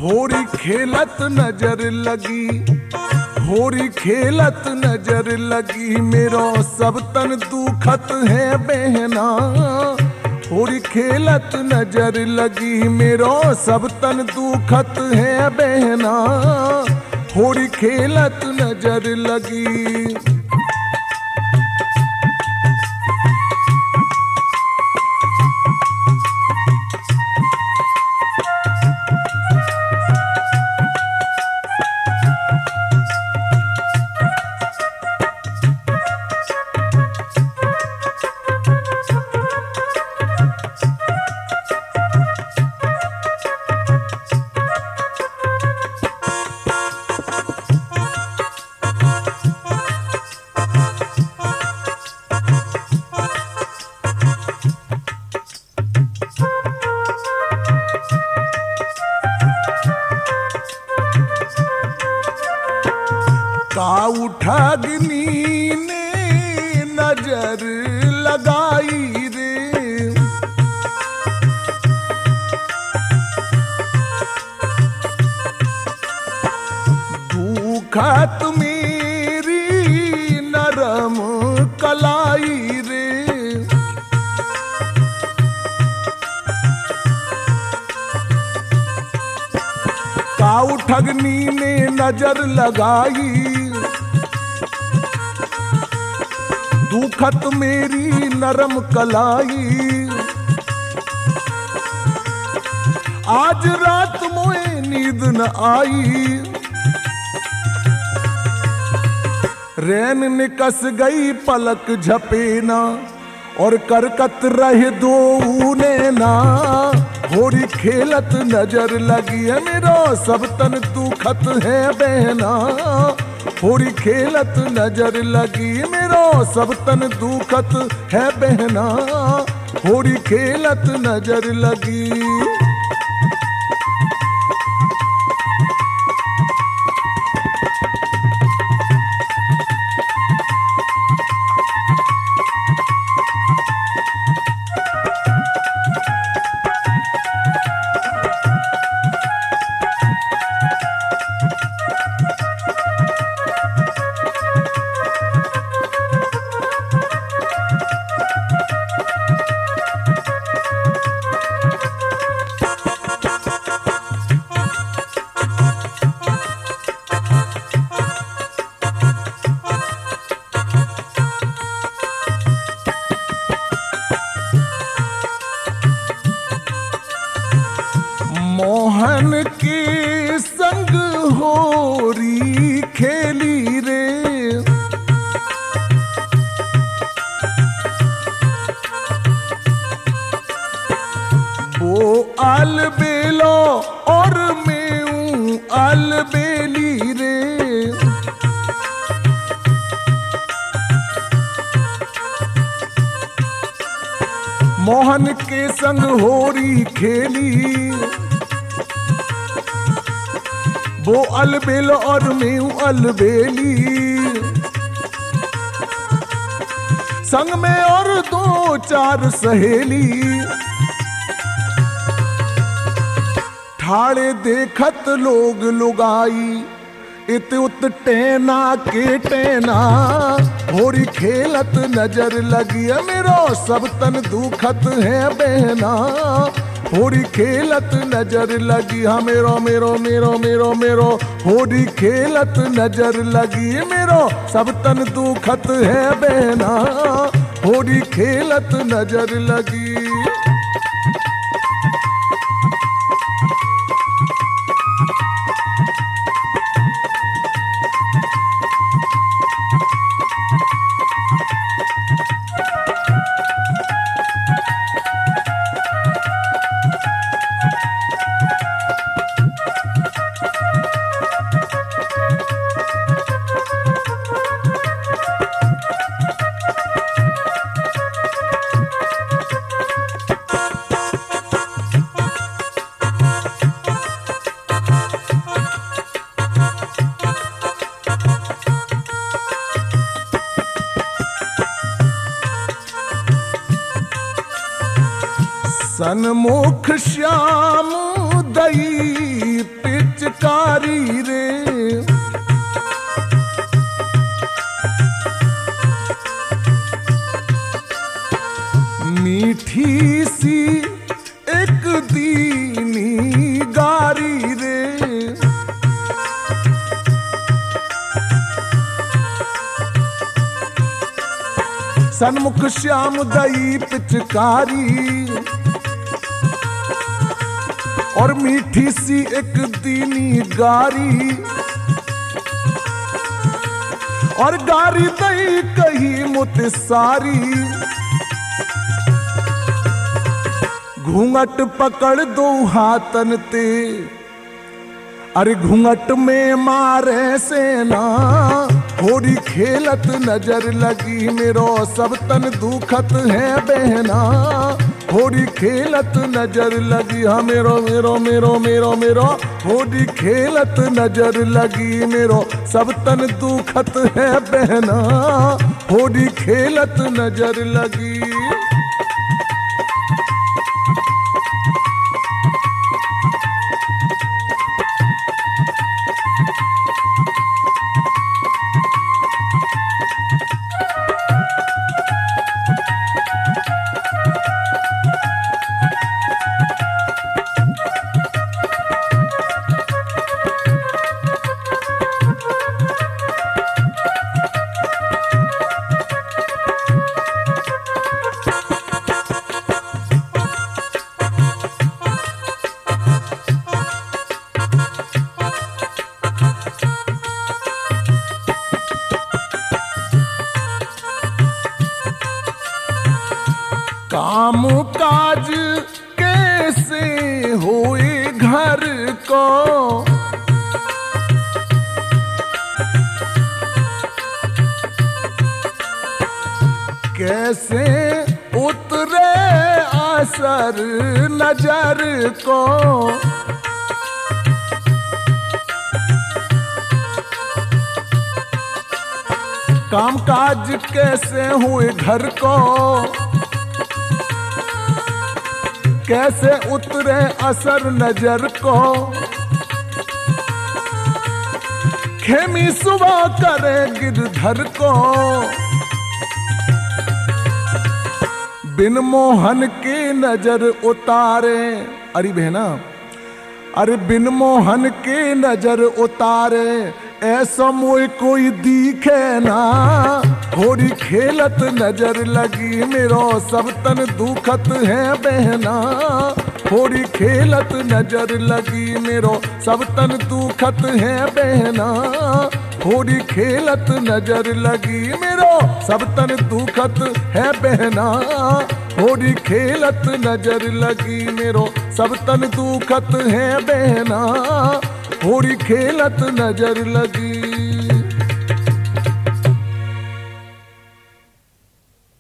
होरी खेलत नजर लगी, होरी खेलत नजर लगी, मेरो सब तन दुखत है बहना। होरी खेलत नजर लगी, मेरो सब तन दुखत है बहना। होरी खेलत नजर लगी। काऊ ठगनी ने नजर लगाई रे, दुखत मेरी नरम कलाई रे। काऊ ठगनी ने नजर लगाई, दुखत मेरी नरम कलाई। आज रात मोए नींद न आई, रैन निकस गई पलक झपेना, और करकत रहे दो नैना। होरी खेलत नजर लगी है, मेरो सब तन दुखत है बहना। होरी खेलत नजर लगी, मेरो सब तन दुखत है बहना। होरी खेलत नजर लगी। मोहन के संग होरी खेली रे, वो अलबेलो और मैं अलबेली रे। मोहन के संग होरी खेली, वो अलबेल और मैं अलबेली। संग में और दो चार सहेली, ठाड़े देखत लोग लुगाई, इत उत टेना के टेना। होरी खेलत नजर लगी, मेरो सब तन दुखत है बहना। होरी खेलत नजर लगी, हाँ मेरो मेरो मेरो मेरो मेरो। होरी खेलत नजर लगी, मेरो सब तन दुखत है बहना। होरी खेलत नजर लगी। सन्मुख श्याम दई गारी रे। मीठी सी एक दीनी गारी रे। सन्मुख श्याम दई पिचकारी और मीठी सी एक दीनी गारी और गारी दई कही मुत सारी। घूंघट पकड़ दो हाथन ते अरे घूंघट में मारे सेना होरी खेलत नजर लगी मेरो सब तन दुखत है बहना। होरी खेलत नजर लगी हाँ मेरो मेरो मेरो मेरो मेरो होरी खेलत नजर लगी मेरो सब तन दुखत है बहना। होरी खेलत नजर लगी। काम काज कैसे होए घर को कैसे उतरे असर नजर को। काम काज कैसे हुए घर को कैसे उतरे असर नजर को। खेमी सुबह करे गिरधर को बिन मोहन की नजर उतारे। अरे बहना अरे बिन मोहन की नजर उतारे ऐसा मोए कोई दिखे ना। होरी खेलत नजर लगी मेरो सब तन दुखत है बहना। होरी खेलत नजर लगी मेरो सब तन दुखत है बहना। होरी खेलत नजर लगी मेरो सब तन दुखत है बहना। होरी खेलत नजर लगी मेरो सब तन दुखत है बहना। होरी खेलत नजर लगी।